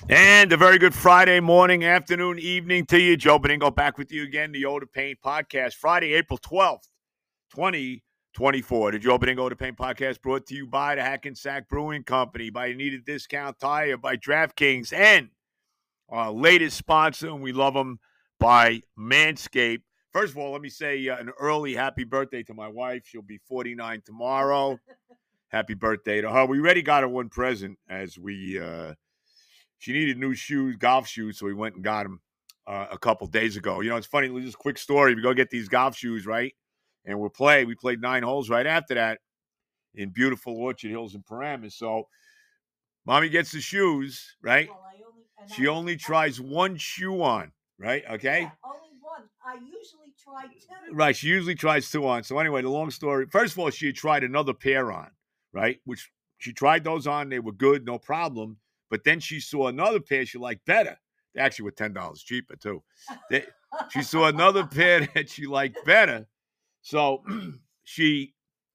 And a very good Friday morning, afternoon, evening to you. Joe Beningo back with you again, the Oda Pain Podcast, Friday, April 12th, 2024. The Joe Beningo Oda Pain Podcast brought to you by the Hackensack Brewing Company, by Needed Discount Tire, by DraftKings, and our latest sponsor, and we love them, by Manscaped. First of all, let me say an early happy birthday to my wife. She'll be 49 tomorrow. Happy birthday to her. We already got her one present as she needed new shoes, golf shoes, so we went and got them a couple days ago. You know, it's funny, just a quick story. We go get these golf shoes, right? And we played 9 holes right after that in beautiful Orchard Hills and Paramus. So mommy gets the shoes, right? Well, She only tries one shoe on, right? Okay? Yeah, only one. I usually try two. Right, she usually tries two on. So anyway, the long story, first of all, she had tried another pair on, right? Which she tried those on. They were good, no problem. But then she saw another pair she liked better. They actually were $10 cheaper, too. She saw another pair that she liked better. So she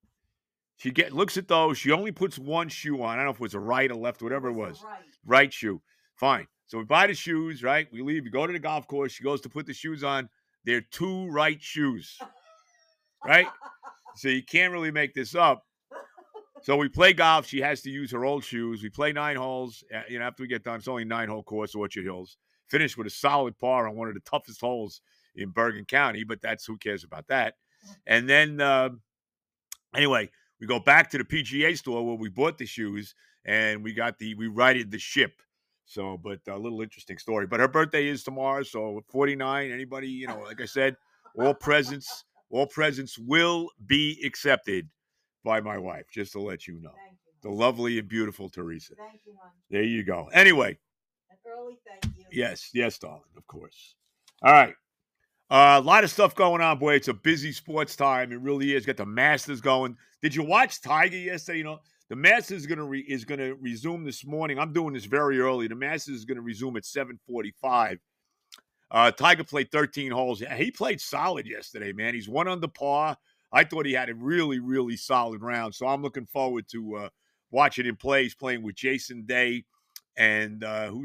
looks at those. She only puts one shoe on. I don't know if it was a right or left, whatever it was. Right shoe. Fine. So we buy the shoes, right? We leave. We go to the golf course. She goes to put the shoes on. They're two right shoes, right? So you can't really make this up. So we play golf. She has to use her old shoes. We play 9 holes. After we get done, it's only a 9-hole course, Orchard Hills. Finished with a solid par on one of the toughest holes in Bergen County, but who cares about that? And then, anyway, we go back to the PGA store where we bought the shoes, and we righted the ship. So, but a little interesting story. But her birthday is tomorrow, so 49. Anybody, like I said, all presents will be accepted by my wife, just to let you know. Thank you, The lovely and beautiful Teresa. Thank you, hon. There you go. Anyway. An early thank you. Yes, darling, of course. All right. A lot of stuff going on, boy. It's a busy sports time. It really is. Got the Masters going. Did you watch Tiger yesterday? The Masters is gonna resume this morning. I'm doing this very early. The Masters is gonna resume at 7:45. Tiger played 13 holes. He played solid yesterday, man. He's 1 under par. I thought he had a really, really solid round. So I'm looking forward to watching him play. He's playing with Jason Day and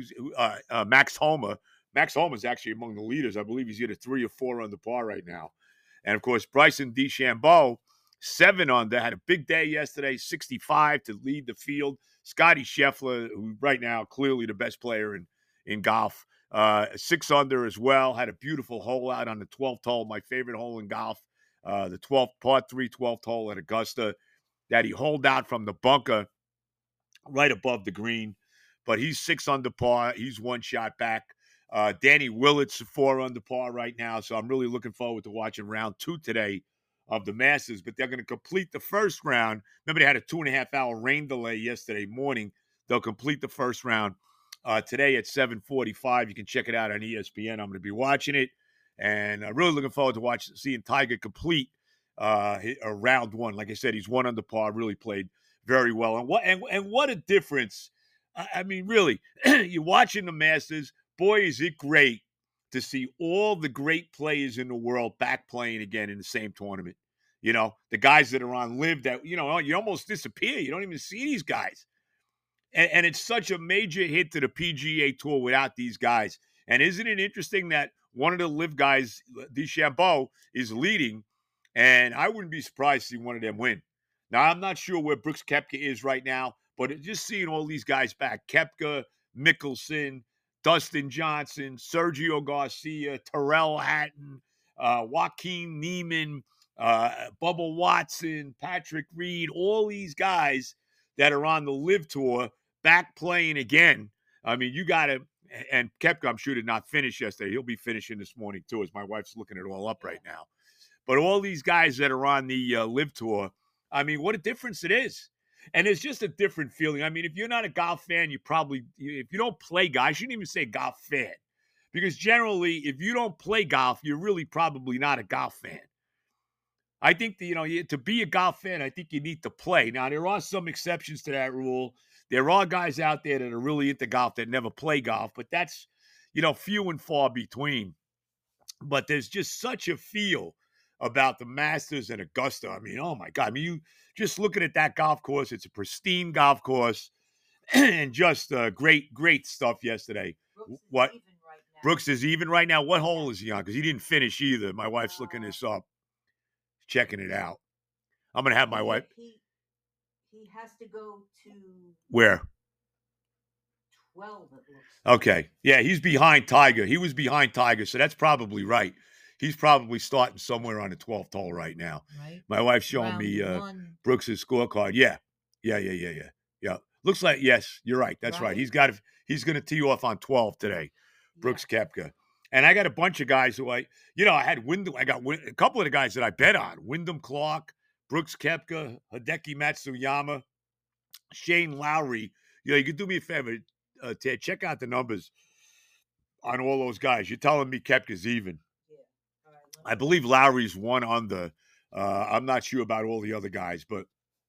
Max Homa. Max Homa is actually among the leaders. I believe he's either 3 or 4 under par right now. And, of course, Bryson DeChambeau, 7 under, had a big day yesterday, 65 to lead the field. Scotty Scheffler, who right now clearly the best player in golf, 6 under as well. Had a beautiful hole out on the 12th hole, my favorite hole in golf, the 12th, par 3 12th hole at Augusta, that he holed out from the bunker right above the green. But he's 6 under par. He's 1 shot back. Danny Willett's 4 under par right now, so I'm really looking forward to watching round 2 today of the Masters. But they're going to complete the first round. Remember, they had a 2.5-hour rain delay yesterday morning. They'll complete the first round today at 7:45. You can check it out on ESPN. I'm going to be watching it, and I'm really looking forward to seeing Tiger complete round 1. Like I said, he's 1 under par. Really played very well, and what a difference! I mean, really, you're watching the Masters. Boy, is it great to see all the great players in the world back playing again in the same tournament. The guys that are on LIV that, you almost disappear. You don't even see these guys. And it's such a major hit to the PGA Tour without these guys. And isn't it interesting that one of the LIV guys, DeChambeau, is leading, and I wouldn't be surprised to see one of them win. Now, I'm not sure where Brooks Koepka is right now, but just seeing all these guys back, Koepka, Mickelson, Dustin Johnson, Sergio Garcia, Terrell Hatton, Joaquin Neiman, Bubba Watson, Patrick Reed, all these guys that are on the LIV Tour back playing again. I mean, you got to, and Koepka, I'm sure, did not finish yesterday. He'll be finishing this morning, too, as my wife's looking it all up right now. But all these guys that are on the LIV Tour, I mean, what a difference it is. And it's just a different feeling. I mean, if you're not a golf fan, if you don't play golf, I shouldn't even say golf fan. Because generally, if you don't play golf, you're really probably not a golf fan. I think that, to be a golf fan, I think you need to play. Now, there are some exceptions to that rule. There are guys out there that are really into golf that never play golf, but that's, few and far between. But there's just such a feel about the Masters and Augusta. I mean, oh my God. I mean, you just looking at that golf course, it's a pristine golf course. and just great stuff yesterday. Brooks is What? even right now. Brooks is even right now. What hole is he on? Because he didn't finish either. My wife's looking this up, checking it out. I'm gonna have my wife. He has to go to Where? 12. It looks. Okay, yeah, he's behind Tiger. He was behind Tiger, so that's probably right. He's probably starting somewhere on the 12th hole right now. Right. My wife's showing me Brooks's scorecard. Yeah. Looks like yes, you're right. That's right. He's going to tee off on 12 today. Brooks Koepka. And I got a bunch of guys who I had Wyndham. I got a couple of the guys that I bet on. Wyndham Clark, Brooks Koepka, Hideki Matsuyama, Shane Lowry. You could do me a favor, Ted, check out the numbers on all those guys. You're telling me Koepka's even. I believe Lowry's one under. I'm not sure about all the other guys, but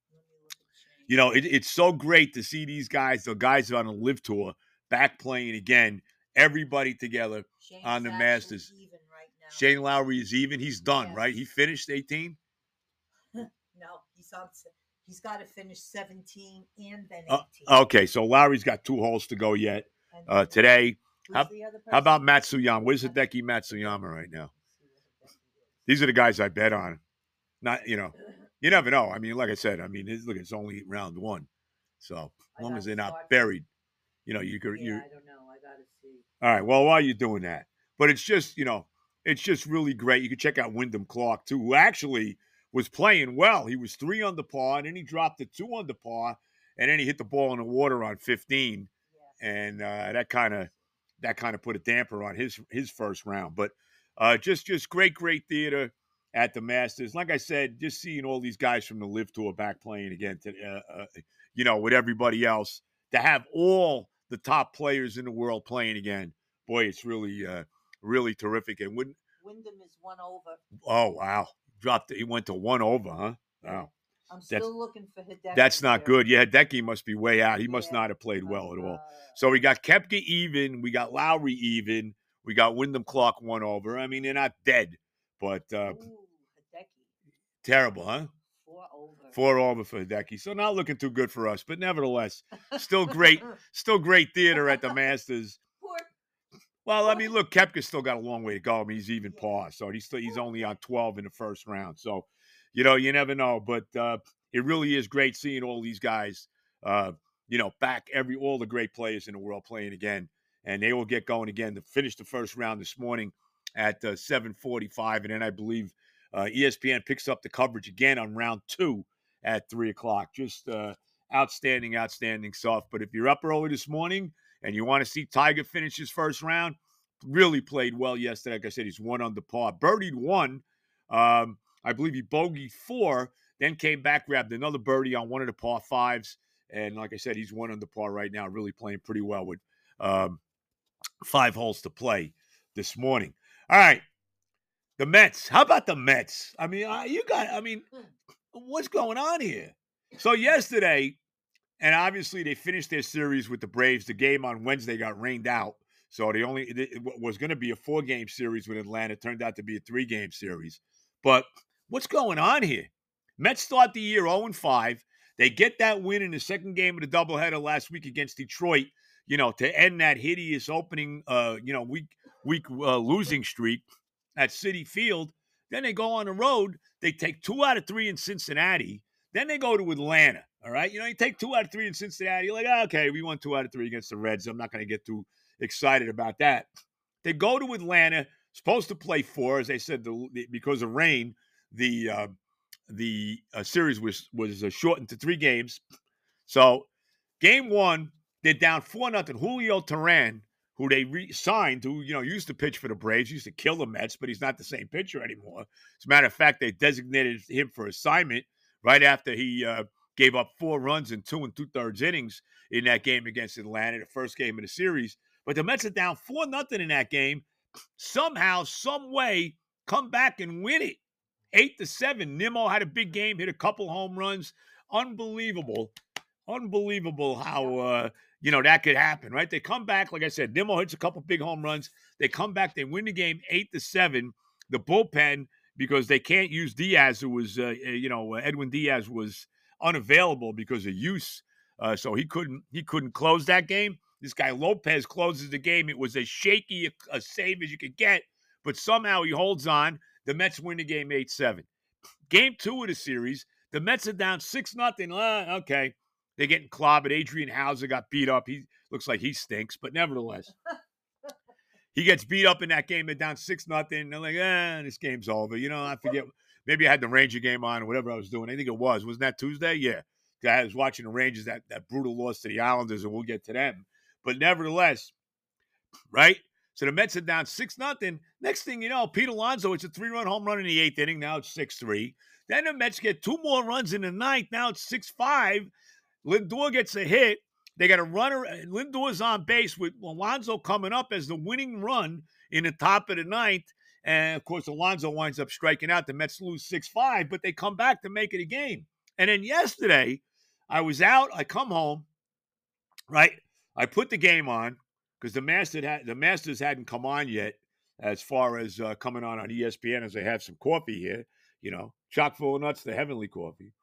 it's so great to see these guys, the guys on a live tour, back playing again. Everybody together on the Masters. Even right now. Shane Lowry is even. He's done, right? He finished 18. No, he's got to finish 17 and then 18. Okay, so Lowry's got 2 holes to go yet today. How about Matsuyama? Where's Hideki Matsuyama right now? These are the guys I bet on. Not, you never know. I mean, like I said, look, it's only round 1. So as long as they're not buried, you could. I don't know. I got to see. All right. Well, while you're doing that, but it's just, it's just really great. You can check out Wyndham Clark too, who actually was playing well. He was 3 under par, and then he dropped to 2 under par, and then he hit the ball in the water on 15, and that kind of put a damper on his first round. But just great theater at the Masters. Like I said, just seeing all these guys from the Live Tour back playing again, with everybody else, to have all the top players in the world playing again. Boy, it's really, really terrific. And Wyndham is 1 over. Oh, wow. He went to 1 over, huh? Wow. I'm still looking for Hideki. That's not good. Yeah, Hideki must be way out. He must not have played well at all. So we got Koepka even. We got Lowry even. We got Wyndham Clark 1 over. I mean, they're not dead, but Hideki. Terrible, huh? 4 over. 4 over for Hideki. So not looking too good for us, but nevertheless, still great theater at the Masters. Well, I mean, look, Koepka's still got a long way to go. I mean, he's even par, so he's only on 12 in the first round. So, you never know. But it really is great seeing all these guys, back all the great players in the world playing again. And they will get going again to finish the first round this morning at 7:45. And then I believe ESPN picks up the coverage again on round 2 at 3 o'clock. Just outstanding stuff. But if you're up early this morning and you want to see Tiger finish his first round, really played well yesterday. Like I said, he's 1 under par. Birdied 1. I believe he bogeyed 4, then came back, grabbed another birdie on one of the par 5s. And like I said, he's 1 under par right now, really playing pretty well with 5 holes to play this morning. All right. The Mets. How about the Mets? I mean, what's going on here? So yesterday, and obviously they finished their series with the Braves. The game on Wednesday got rained out. So it was going to be a 4-game series with Atlanta. It turned out to be a 3-game series. But what's going on here? Mets start the year 0-5. They get that win in the second game of the doubleheader last week against Detroit, to end that hideous opening, week losing streak at Citi Field. Then they go on the road. They take 2 out of 3 in Cincinnati. Then they go to Atlanta. All right. You take 2 out of 3 in Cincinnati. You're like, okay, we won 2 out of 3 against the Reds. I'm not going to get too excited about that. They go to Atlanta, supposed to play 4, as they said, because of rain. The series was shortened to 3 games. So game 1, they're down 4-0. Julio Teheran, who they re-signed, who used to pitch for the Braves, used to kill the Mets, but he's not the same pitcher anymore. As a matter of fact, they designated him for assignment right after he gave up 4 runs in 2 2/3 innings in that game against Atlanta, the first game of the series. But the Mets are down 4-0 in that game. Somehow, some way, come back and win it. 8-7. Nimmo had a big game, hit a couple home runs. Unbelievable how that could happen, right? They come back, like I said, Nimmo hits a couple big home runs. They come back, they win the game 8-7. The bullpen, because they can't use Diaz, who was Edwin Diaz was unavailable because of use so he couldn't close that game. This guy Lopez closes the game. It was as shaky a save as you could get, but somehow he holds on. The Mets win the game 8-7. Game 2 of the series, the Mets are down 6-0. Okay. They're getting clobbered. Adrian Hauser got beat up. He looks like he stinks, but nevertheless, he gets beat up in that game. They're down 6-0. They're like, this game's over. I forget. Maybe I had the Ranger game on or whatever I was doing. I think it was. Wasn't that Tuesday? Yeah. I was watching the Rangers, that brutal loss to the Islanders, and we'll get to them. But nevertheless, right? So the Mets are down 6-0. Next thing you know, Pete Alonso, it's a 3-run home run in the 8th inning. Now it's 6-3. Then the Mets get 2 more runs in the 9th. Now it's 6-5. Lindor gets a hit. They got a runner. Lindor's on base with Alonso coming up as the winning run in the top of the 9th. And, of course, Alonso winds up striking out. The Mets lose 6-5, but they come back to make it a game. And then yesterday, I was out. I come home, right? I put the game on because the Masters hadn't come on yet as far as coming on ESPN as I have some coffee here. Chock full of nuts, the heavenly coffee.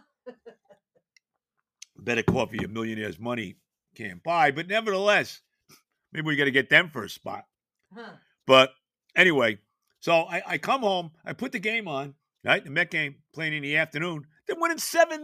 Better coffee a millionaire's money can't buy. But nevertheless, maybe we got to get them for a spot. But anyway, so I come home. I put the game on, right? The Met game playing in the afternoon. They're winning 7-0.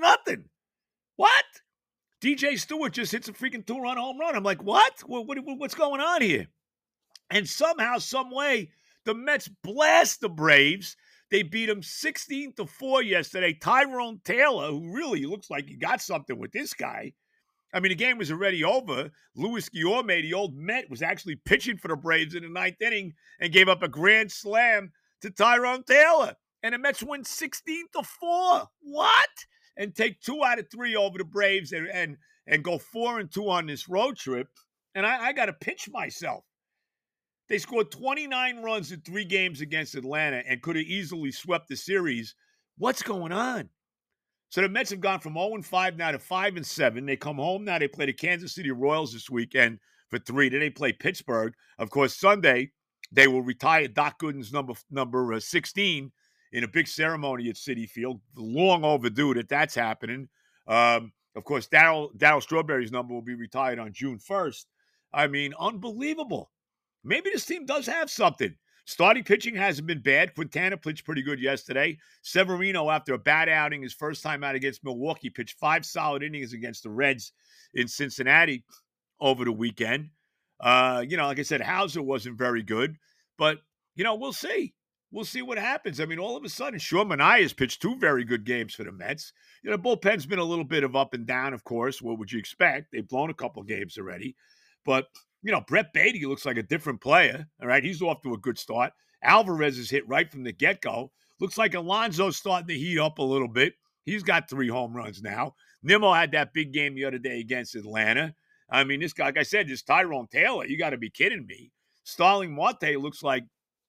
What? DJ Stewart just hits a freaking 2-run home run. I'm like, what? What's going on here? And somehow, some way, the Mets blast the Braves. They beat them 16-4 yesterday. Tyrone Taylor, who really looks like he got something with this guy. I mean, the game was already over. Luis Guillorme, the old Met, was actually pitching for the Braves in the 9th inning and gave up a grand slam to Tyrone Taylor. And the Mets win 16-4. What? And take 2 out of 3 over the Braves and go 4-2 on this road trip. And I got to pinch myself. They scored 29 runs in 3 games against Atlanta and could have easily swept the series. What's going on? So the Mets have gone from 0-5 now to 5-7. They come home now. They play the Kansas City Royals this weekend for 3. Then they play Pittsburgh. Of course, Sunday, they will retire Doc Gooden's number 16 in a big ceremony at Citi Field. Long overdue that's happening. Of course, Darryl Strawberry's number will be retired on June 1st. I mean, unbelievable. Maybe this team does have something. Starting pitching hasn't been bad. Quintana pitched pretty good yesterday. Severino, after a bad outing, his first time out against Milwaukee, pitched 5 solid innings against the Reds in Cincinnati over the weekend. Like I said, Hauser wasn't very good. But, we'll see. We'll see what happens. I mean, all of a sudden, Sean Manaea has pitched 2 very good games for the Mets. The bullpen's been a little bit of up and down, of course. What would you expect? They've blown a couple games already. But Brett Beatty looks like a different player. All right, he's off to a good start. Alvarez is hit right from the get-go. Looks like Alonso's starting to heat up a little bit. He's got 3 home runs now. Nimmo had that big game the other day against Atlanta. I mean, this guy, like I said, this Tyrone Taylor, you got to be kidding me. Starling Marte looks like,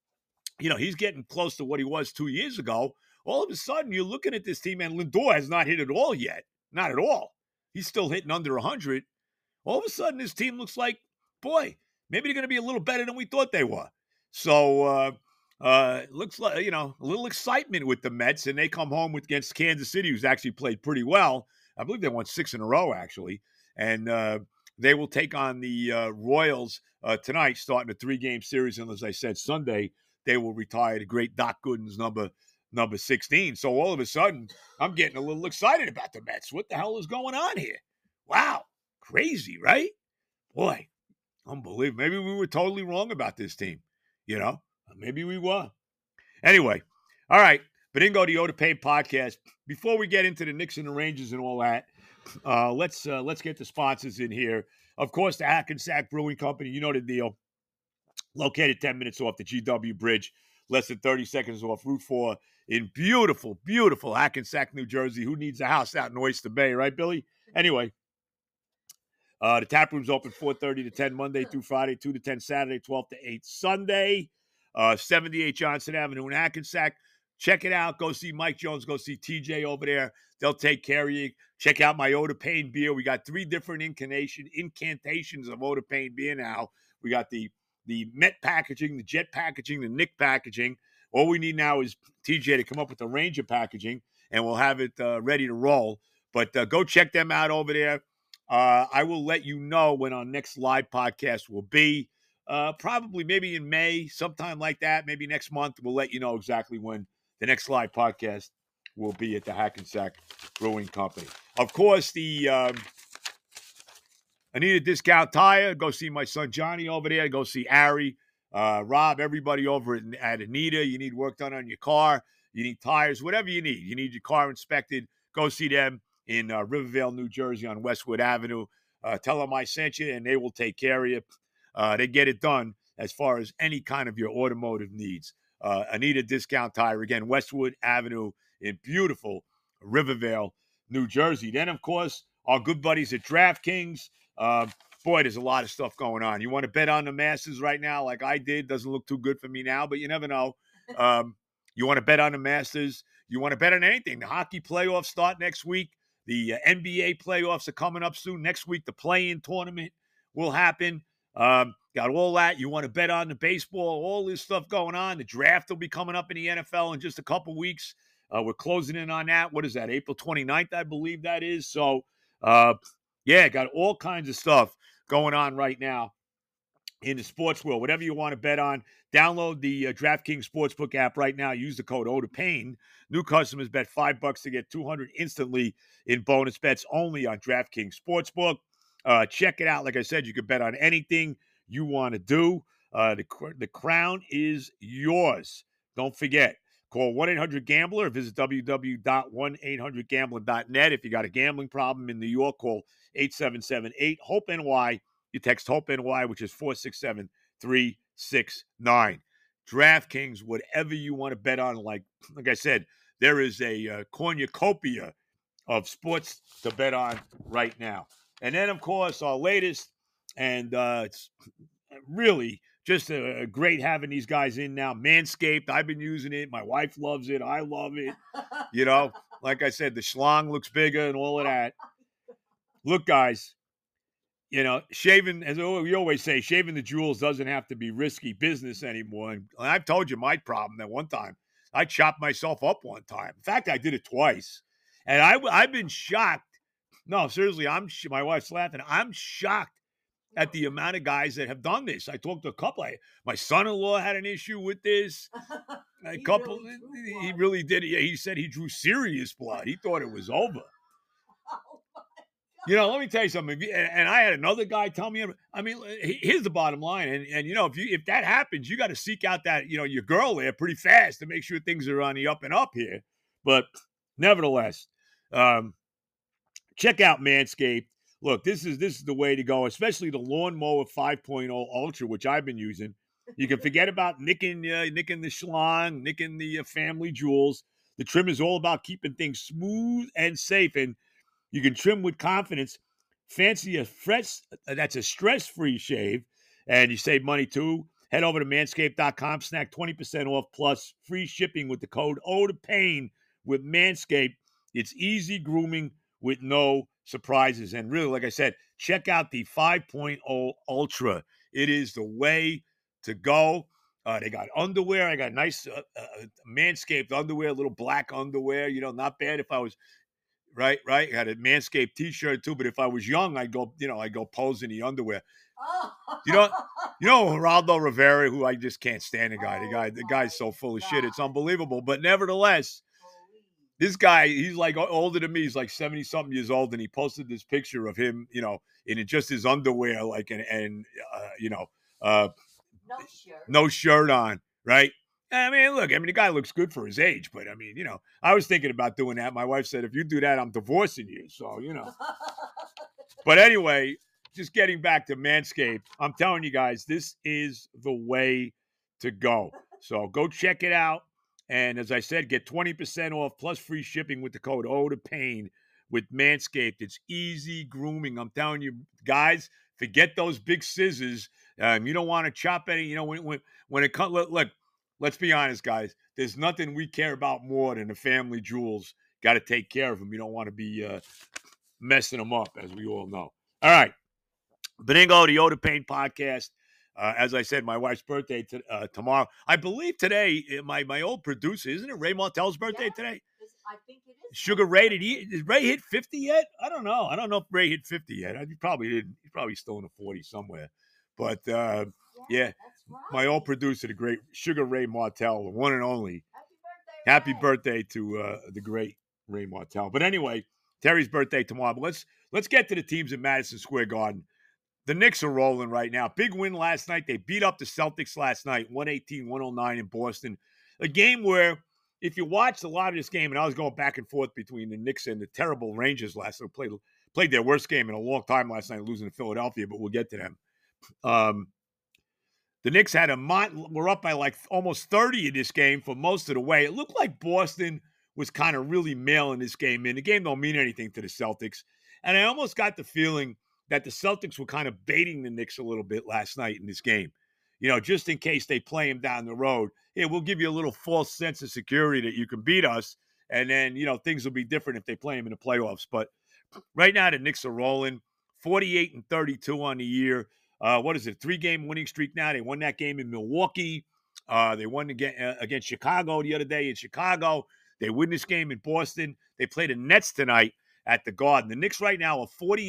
he's getting close to what he was 2 years ago. All of a sudden, you're looking at this team, and Lindor has not hit at all yet. Not at all. He's still hitting under 100. All of a sudden, this team looks like, boy, maybe they're going to be a little better than we thought they were. So, looks like, a little excitement with the Mets, and they come home against Kansas City, who's actually played pretty well. I believe they won 6 in a row, actually. And they will take on the Royals tonight, starting a 3-game series. And as I said, Sunday, they will retire the great Doc Gooden's number 16. So all of a sudden, I'm getting a little excited about the Mets. What the hell is going on here? Wow. Crazy, right? Boy, unbelievable. Maybe we were totally wrong about this team. Maybe we were. Anyway, all right. Benigno, the Oda Payne podcast. Before we get into the Knicks and the Rangers and all that, let's get the sponsors in here. Of course, the Hackensack Brewing Company. You know the deal. Located 10 minutes off the GW Bridge, less than 30 seconds off Route 4 in beautiful, beautiful Hackensack, New Jersey. Who needs a house out in Oyster Bay, right, Billy? Anyway, the tap room's open 4:30 to 10 Monday through Friday, 2 to 10 Saturday, 12 to 8 Sunday. 78 Johnson Avenue in Hackensack. Check it out. Go see Mike Jones. Go see TJ over there. They'll take care of you. Check out my Oda Payne beer. We got 3 different incantations of Oda Payne beer now. We got the Met packaging, the Jet packaging, the Knick packaging. All we need now is TJ to come up with the Ranger packaging, and we'll have it ready to roll. But go check them out over there. I will let you know when our next live podcast will be. Probably maybe in May, sometime like that. Maybe next month. We'll let you know exactly when the next live podcast will be at the Hackensack Brewing Company. Of course, the Anita Discount Tire. Go see my son Johnny over there. Go see Ari, Rob, everybody over at Anita. You need work done on your car. You need tires, whatever you need. You need your car inspected. Go see them in Rivervale, New Jersey on Westwood Avenue. Tell them I sent you, and they will take care of you. They get it done as far as any kind of your automotive needs. Anita Discount Tire, again, Westwood Avenue in beautiful Rivervale, New Jersey. Then, of course, our good buddies at DraftKings. Boy, there's a lot of stuff going on. You want to bet on the Masters right now like I did. Doesn't look too good for me now, but you never know. You want to bet on the Masters. You want to bet on anything. The hockey playoffs start next week. The NBA playoffs are coming up soon. Next week, the play-in tournament will happen. Got all that. You want to bet on the baseball, all this stuff going on. The draft will be coming up in the NFL in just a couple weeks. We're closing in on that. What is that? April 29th, I believe that is. So, yeah, got all kinds of stuff going on right now in the sports world. Whatever you want to bet on, download the DraftKings Sportsbook app right now. Use the code OTOPAIN. New customers bet $5 to get $200 instantly in bonus bets only on DraftKings Sportsbook. Check it out. Like I said, you can bet on anything you want to do. The crown is yours. Don't forget. Call 1-800-GAMBLER or visit www.1800gambler.net. If you got a gambling problem in New York, call 877-8-HOPE-NY. You text HOPE-NY, which is 467-369. DraftKings, whatever you want to bet on, like I said, there is a cornucopia of sports to bet on right now. And then, of course, our latest, and it's really just great having these guys in now. Manscaped, I've been using it. My wife loves it. I love it. You know, like I said, the schlong looks bigger and all of that. Look, guys, you know, shaving, as we always say, shaving the jewels doesn't have to be risky business anymore. And I've told you my problem that one time. I chopped myself up one time. In fact, I did it twice. And I've been shocked. No, seriously, my wife's laughing. I'm shocked at the amount of guys that have done this. I talked to a couple. My son-in-law had an issue with this. A couple, he really did. He said he drew serious blood. He thought it was over. You know, let me tell you something. And I had another guy tell me. I mean, here's the bottom line. And you know, if that happens, you got to seek out that your girl there pretty fast to make sure things are on the up and up here. But nevertheless, check out Manscaped. Look, this is the way to go, especially the Lawnmower 5.0 Ultra, which I've been using. You can forget about nicking the schlong, nicking the family jewels. The trim is all about keeping things smooth and safe, and you can trim with confidence. Fancy that's a stress-free shave, and you save money too. Head over to manscaped.com, snack 20% off plus free shipping with the code OTOPAIN with Manscaped. It's easy grooming with no surprises. And really, like I said, check out the 5.0 Ultra. It is the way to go. They got underwear. I got nice Manscaped underwear, little black underwear. You know, not bad. If I was right. I had a Manscaped T-shirt too. But if I was young, I'd go pose in the underwear. You know, Geraldo Rivera, who I just can't stand. The guy's so full of shit. It's unbelievable. But nevertheless, this guy, he's like older than me. He's like 70-something years old, and he posted this picture of him, in just his underwear, like, no shirt on, right? I mean, look, the guy looks good for his age, but I was thinking about doing that. My wife said, if you do that, I'm divorcing you. So, But anyway, just getting back to Manscaped, I'm telling you guys, this is the way to go. So go check it out. And as I said, get 20% off plus free shipping with the code OTOPAIN with Manscaped. It's easy grooming. I'm telling you, guys, forget those big scissors. You don't want to chop any, when it comes, look, let's be honest, guys. There's nothing we care about more than the family jewels. Got to take care of them. You don't want to be messing them up, as we all know. All right. Benigno, the OTOPAIN podcast. As I said, my wife's birthday tomorrow. I believe today, my old producer, isn't it Ray Martell's birthday today? I think it is. Sugar Ray, did Ray hit 50 yet? I don't know. I don't know if Ray hit 50 yet. He probably didn't. He's probably still in the 40 somewhere. But yeah, That's right. my old producer, the great Sugar Ray Martell, the one and only. Happy Happy birthday to the great Ray Martell. But anyway, Terry's birthday tomorrow. But let's get to the teams at Madison Square Garden. The Knicks are rolling right now. Big win last night. They beat up the Celtics last night, 118-109 in Boston. A game where, if you watched a lot of this game, and I was going back and forth between the Knicks and the terrible Rangers last night, played their worst game in a long time last night, losing to Philadelphia, but we'll get to them. The Knicks were up by like almost 30 in this game for most of the way. It looked like Boston was kind of really mailing this game in. The game don't mean anything to the Celtics. And I almost got the feeling that the Celtics were kind of baiting the Knicks a little bit last night in this game. You know, just in case they play them down the road. Hey, we'll give you a little false sense of security that you can beat us. And then, you know, things will be different if they play them in the playoffs. But right now, the Knicks are rolling 48-32 on the year. What is it? 3-game winning streak now. They won that game in Milwaukee. They won against Chicago the other day in Chicago. They win this game in Boston. They play the Nets tonight at the Garden. The Knicks right now are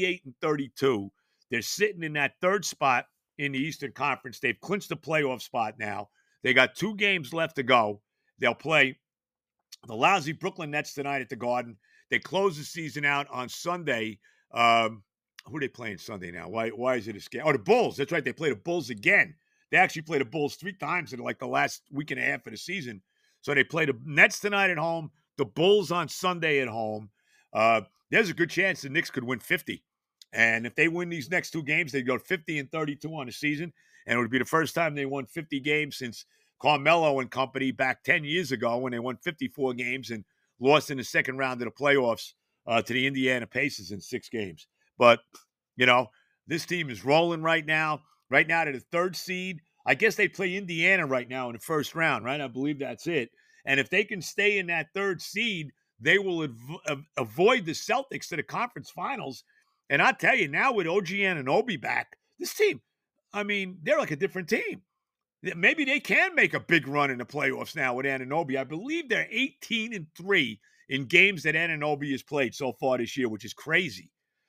48-32. They're sitting in that third spot in the Eastern Conference. They've clinched the playoff spot now. They got 2 games left to go. They'll play the lousy Brooklyn Nets tonight at the Garden. They close the season out on Sunday. Who are they playing Sunday now? Why is it a scare? Oh, the Bulls. That's right. They play the Bulls again. They actually play the Bulls 3 times in like the last week and a half of the season. So they play the Nets tonight at home, the Bulls on Sunday at home. There's a good chance the Knicks could win 50. And if they win these next 2 games, they'd go 50-32 on the season. And it would be the first time they won 50 games since Carmelo and company back 10 years ago when they won 54 games and lost in the second round of the playoffs to the Indiana Pacers in 6 games. But, you know, this team is rolling right now. Right now, to the 3rd seed. I guess they play Indiana right now in the first round, right? I believe that's it. And if they can stay in that 3rd seed, they will avoid the Celtics to the conference finals. And I tell you, now with OG Anunoby back, this team, I mean, they're like a different team. Maybe they can make a big run in the playoffs now with Anunoby. I believe they're 18-3 in games that Anunoby has played so far this year, which is crazy.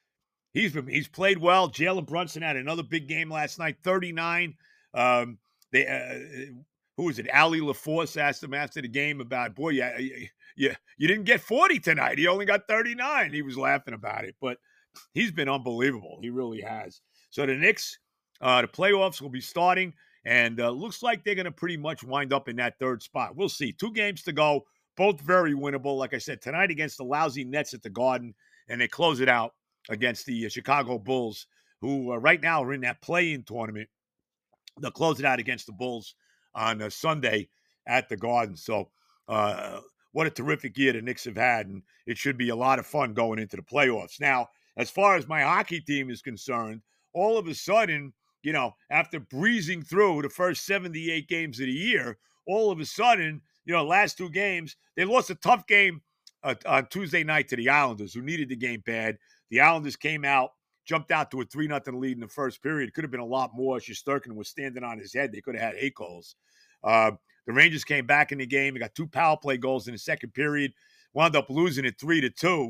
He's played well. Jalen Brunson had another big game last night, 39. Who was it? Ali LaForce asked him after the game about, boy, you didn't get 40 tonight. He only got 39. He was laughing about it, but he's been unbelievable. He really has. So the Knicks, the playoffs will be starting, and looks like they're going to pretty much wind up in that 3rd spot. We'll see. 2 games to go, both very winnable. Like I said, tonight against the lousy Nets at the Garden, and they close it out against the Chicago Bulls, who right now are in that play-in tournament. They'll close it out against the Bulls on Sunday at the Garden. So what a terrific year the Knicks have had, and it should be a lot of fun going into the playoffs. Now, as far as my hockey team is concerned, all of a sudden, you know, after breezing through the first 78 games of the year, all of a sudden, you know, last 2 games, they lost a tough game on Tuesday night to the Islanders, who needed the game bad. The Islanders came out, jumped out to a 3-0 lead in the first period. It could have been a lot more. Shesterkin was standing on his head. They could have had 8 goals. The Rangers came back in the game. They got 2 power play goals in the second period. Wound up losing it 4-2,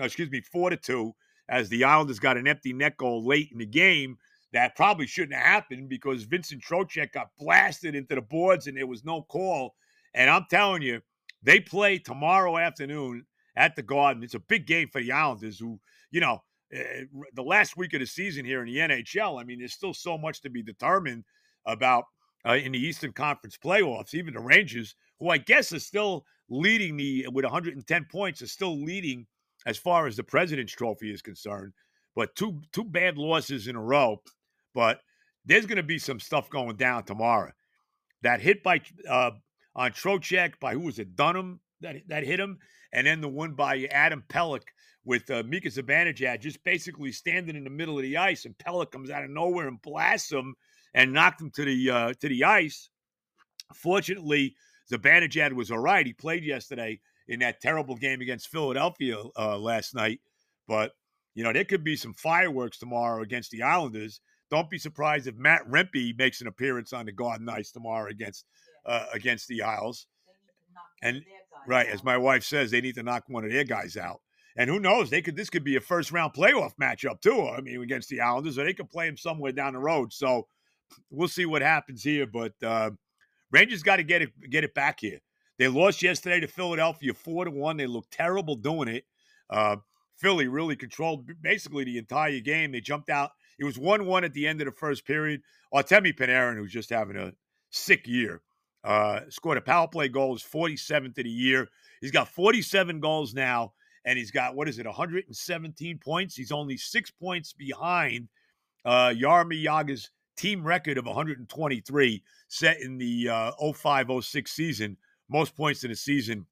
as the Islanders got an empty net goal late in the game. That probably shouldn't have happened because Vincent Trocheck got blasted into the boards and there was no call. And I'm telling you, they play tomorrow afternoon at the Garden. It's a big game for the Islanders who, you know, the last week of the season here in the NHL, I mean, there's still so much to be determined about in the Eastern Conference playoffs. Even the Rangers, who I guess are still leading with 110 points, are still leading as far as the President's Trophy is concerned. But two bad losses in a row. But there's going to be some stuff going down tomorrow. That hit by on Trocheck by, who was it, Dunham that hit him, and then the one by Adam Pelech with Mika Zibanejad just basically standing in the middle of the ice, and Pelech comes out of nowhere and blasts him and knocked him to the ice. Fortunately, Zibanejad was all right. He played yesterday in that terrible game against Philadelphia last night. But, you know, there could be some fireworks tomorrow against the Islanders. Don't be surprised if Matt Rempe makes an appearance on the Garden Ice tomorrow against the Isles. And guys. Right. As my wife says, they need to knock one of their guys out. And who knows? This could be a first-round playoff matchup, too. I mean, against the Islanders, or they could play them somewhere down the road. So we'll see what happens here. But Rangers got to get it back here. They lost yesterday to Philadelphia 4-1. They looked terrible doing it. Philly really controlled basically the entire game. They jumped out. It was 1-1 at the end of the first period. Artemi Panarin, who's just having a sick year, scored a power play goal. His 47th of the year. He's got 47 goals now, and he's got, 117 points? He's only 6 points behind Jaromir Jagr's team record of 123 set in the 05-06 season. Most points in a season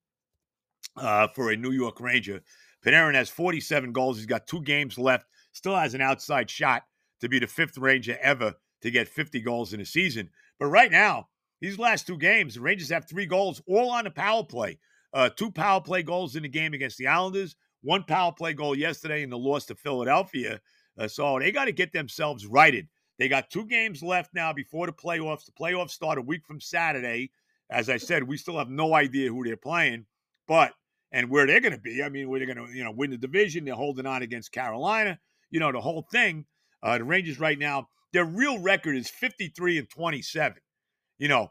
for a New York Ranger. Panarin has 47 goals. He's got 2 games left. Still has an outside shot to be the 5th Ranger ever to get 50 goals in a season. But right now, these last 2 games, the Rangers have 3 goals, all on the power play. 2 power play goals in the game against the Islanders, 1 power play goal yesterday in the loss to Philadelphia. So they got to get themselves righted. They got 2 games left now before the playoffs. The playoffs start a week from Saturday. As I said, we still have no idea who they're playing, and where they're going to be. I mean, where they're going to, win the division. They're holding on against Carolina. The whole thing. The Rangers right now, their real record is 53-27. The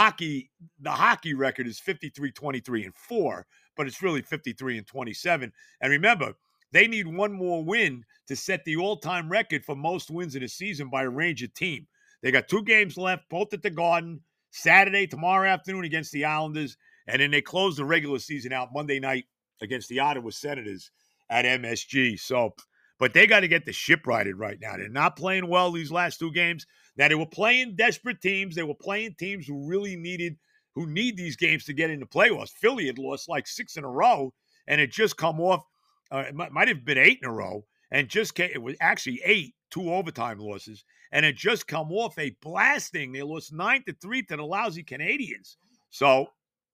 hockey record is 53-23-4, but it's really 53-27. And remember, they need 1 more win to set the all-time record for most wins in a season by a Ranger team. They got 2 games left, both at the Garden, Saturday, tomorrow afternoon against the Islanders, and then they close the regular season out Monday night against the Ottawa Senators at MSG. So, but they got to get the ship righted right now. They're not playing well these last 2 games. Now, they were playing desperate teams. They were playing teams who really need these games to get into playoffs. Philly had lost like 6 in a row, and it just come off. It might have been 8 in a row, and it was actually 8, 2 overtime losses, and it just come off a blasting. They lost 9-3 to the lousy Canadians. So,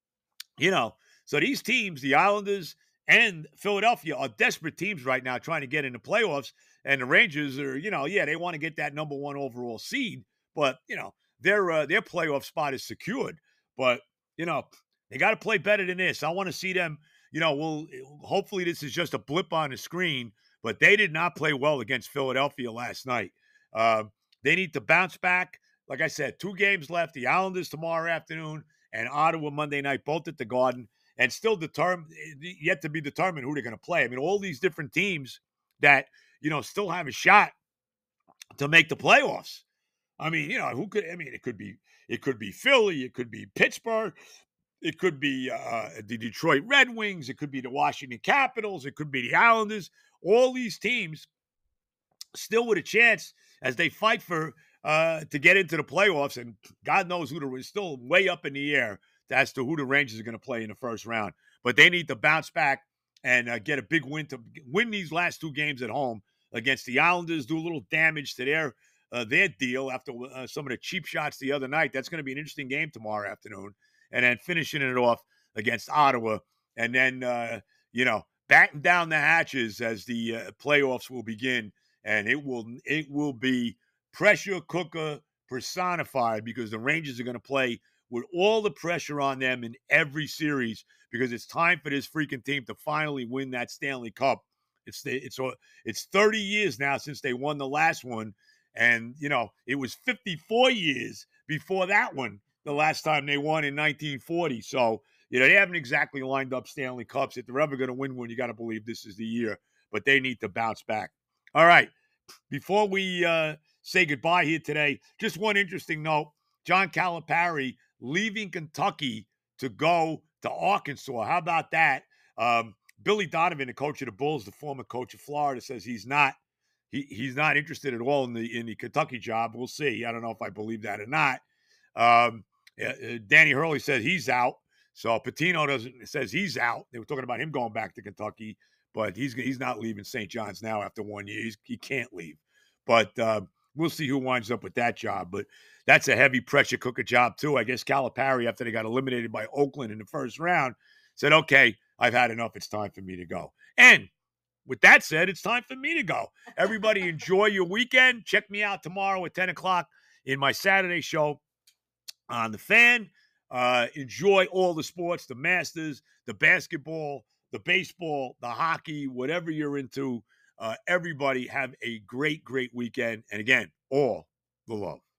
so these teams, the Islanders and Philadelphia, are desperate teams right now trying to get into playoffs. And the Rangers are, they want to get that number 1 overall seed, but their playoff spot is secured. But they got to play better than this. I want to see them. Hopefully this is just a blip on the screen, but they did not play well against Philadelphia last night. They need to bounce back. Like I said, 2 games left. The Islanders tomorrow afternoon and Ottawa Monday night, both at the Garden, and still yet to be determined who they're going to play. I mean, all these different teams that, still have a shot to make the playoffs. I mean, it could be Philly, it could be Pittsburgh, it could be the Detroit Red Wings, it could be the Washington Capitals, it could be the Islanders. All these teams still with a chance as they fight for to get into the playoffs, and God knows who is still way up in the air as to who the Rangers are going to play in the first round. But they need to bounce back and get a big win to win these last 2 games at home against the Islanders, do a little damage to their deal after some of the cheap shots the other night. That's going to be an interesting game tomorrow afternoon. And then finishing it off against Ottawa, and then, batten down the hatches as the playoffs will begin. And it will be pressure cooker personified, because the Rangers are going to play with all the pressure on them in every series, because it's time for this freaking team to finally win that Stanley Cup. It's 30 years now since they won the last one, and it was 54 years before that one, the last time they won in 1940. So they haven't exactly lined up Stanley Cups. If they're ever going to win one, you got to believe this is the year. But they need to bounce back. All right, before we say goodbye here today, just one interesting note: John Calipari leaving Kentucky to go to Arkansas. How about that? Billy Donovan, the coach of the Bulls, the former coach of Florida, says he's not interested at all in the Kentucky job. We'll see. I don't know if I believe that or not. Danny Hurley said he's out. So Patino says he's out. They were talking about him going back to Kentucky, but he's not leaving St. John's now after 1 year. He can't leave. But we'll see who winds up with that job. But that's a heavy pressure cooker job too. I guess Calipari, after they got eliminated by Oakland in the first round, said, okay, I've had enough. It's time for me to go. And with that said, it's time for me to go. Everybody enjoy your weekend. Check me out tomorrow at 10 o'clock in my Saturday show on The Fan. Enjoy all the sports, the Masters, the basketball, the baseball, the hockey, whatever you're into. Everybody have a great, great weekend. And again, all the love.